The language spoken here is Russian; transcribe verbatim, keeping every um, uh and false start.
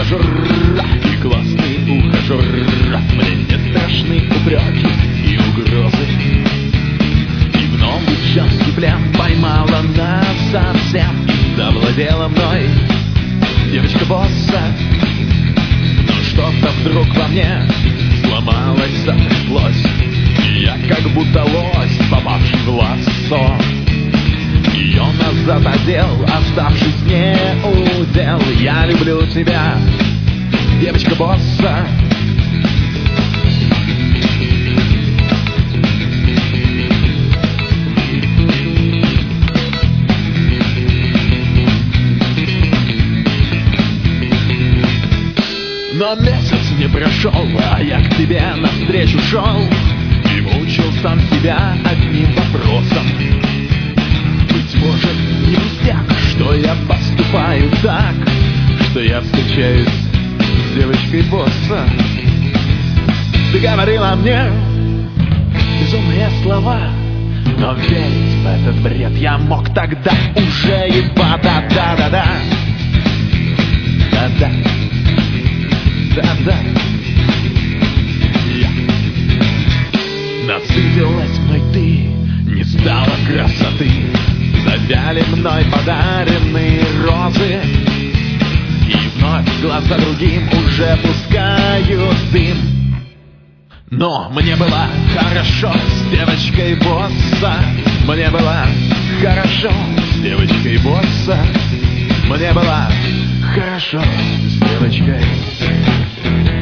ухажер и классный ухажер. Мне не страшны упреки и угрозы, и в новый женский плен поймала нас совсем. Завладела мной девочка босса, но что-то вдруг во мне сломалось, затряслось, и я как будто лось, попавший в лассо. Ее назад одел, оставшись не удел. Я люблю тебя, девочка босса. Но месяц не прошел, а я к тебе навстречу шел и мучил сам себя одним вопросом. Быть может, не пустяк, что я поступаю так, что я встречаюсь с девочкой босса. Ты говорила мне безумные слова, но верить в этот бред я мог тогда уже едва. Да-да-да-да, да-да, да-да. Я насытилась мной ты, не стало красоты. Завяли мной подаренные розы, и вновь глаза другим уже пускают дым. Но мне было хорошо с девочкой босса. Мне было хорошо с девочкой босса. Мне было хорошо с девочкой